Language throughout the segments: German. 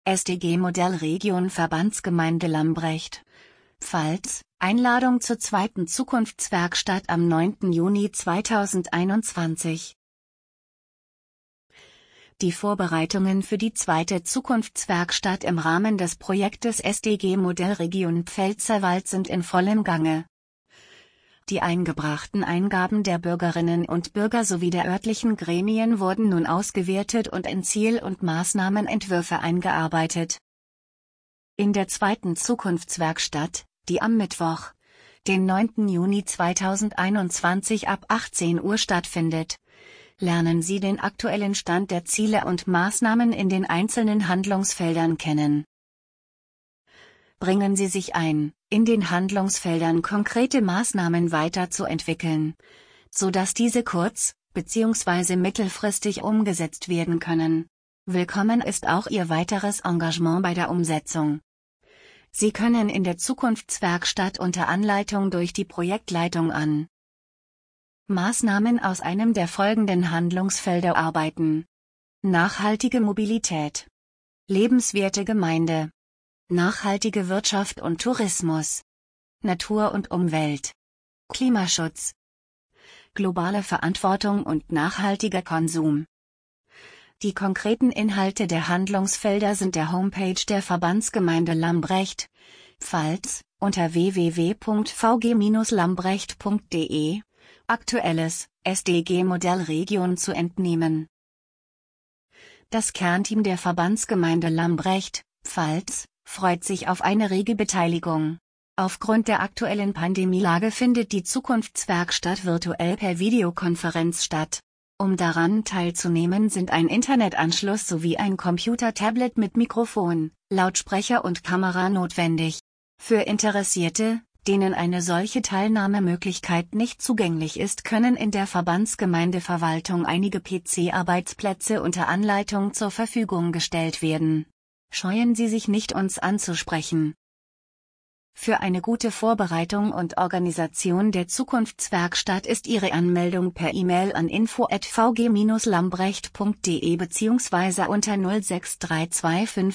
SDG Modellregion Verbandsgemeinde Lambrecht. Pfalz, Einladung zur 2. Zukunftswerkstatt am 9. Juni 2021. Die Vorbereitungen für die 2. Zukunftswerkstatt im Rahmen des Projektes SDG Modellregion Pfälzerwald sind in vollem Gange. Die eingebrachten Eingaben der Bürgerinnen und Bürger sowie der örtlichen Gremien wurden nun ausgewertet und in Ziel- und Maßnahmenentwürfe eingearbeitet. In der 2. Zukunftswerkstatt, die am Mittwoch, den 9. Juni 2021 ab 18 Uhr stattfindet, lernen Sie den aktuellen Stand der Ziele und Maßnahmen in den einzelnen Handlungsfeldern kennen. Bringen Sie sich ein, in den Handlungsfeldern konkrete Maßnahmen weiterzuentwickeln, sodass diese kurz- bzw. mittelfristig umgesetzt werden können. Willkommen ist auch Ihr weiteres Engagement bei der Umsetzung. Sie können in der Zukunftswerkstatt unter Anleitung durch die Projektleitung an Maßnahmen aus einem der folgenden Handlungsfelder arbeiten: Nachhaltige Mobilität, lebenswerte Gemeinde, nachhaltige Wirtschaft und Tourismus, Natur und Umwelt, Klimaschutz, globale Verantwortung und nachhaltiger Konsum. Die konkreten Inhalte der Handlungsfelder sind der Homepage der Verbandsgemeinde Lambrecht, Pfalz, unter www.vg-lambrecht.de, aktuelles SDG Modellregion zu entnehmen. Das Kernteam der Verbandsgemeinde Lambrecht, Pfalz, freut sich auf eine rege Beteiligung. Aufgrund der aktuellen Pandemielage findet die Zukunftswerkstatt virtuell per Videokonferenz statt. Um daran teilzunehmen, sind ein Internetanschluss sowie ein Computer-Tablet mit Mikrofon, Lautsprecher und Kamera notwendig. Für Interessierte, denen eine solche Teilnahmemöglichkeit nicht zugänglich ist, können in der Verbandsgemeindeverwaltung einige PC-Arbeitsplätze unter Anleitung zur Verfügung gestellt werden. Scheuen Sie sich nicht, uns anzusprechen. Für eine gute Vorbereitung und Organisation der Zukunftswerkstatt ist Ihre Anmeldung per E-Mail an info@vg-lambrecht.de bzw. unter 06325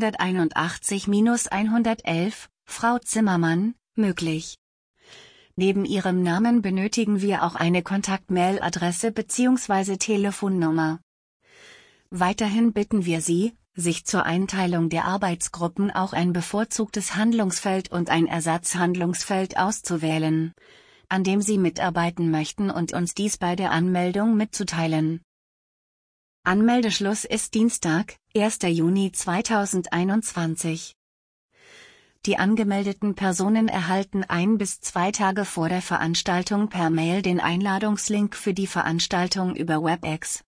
181-111, Frau Zimmermann, möglich. Neben Ihrem Namen benötigen wir auch eine Kontakt-Mail-Adresse bzw. Telefonnummer. Weiterhin bitten wir Sie, sich zur Einteilung der Arbeitsgruppen auch ein bevorzugtes Handlungsfeld und ein Ersatzhandlungsfeld auszuwählen, an dem Sie mitarbeiten möchten, und uns dies bei der Anmeldung mitzuteilen. Anmeldeschluss ist Dienstag, 1. Juni 2021. Die angemeldeten Personen erhalten 1 bis 2 Tage vor der Veranstaltung per Mail den Einladungslink für die Veranstaltung über WebEx.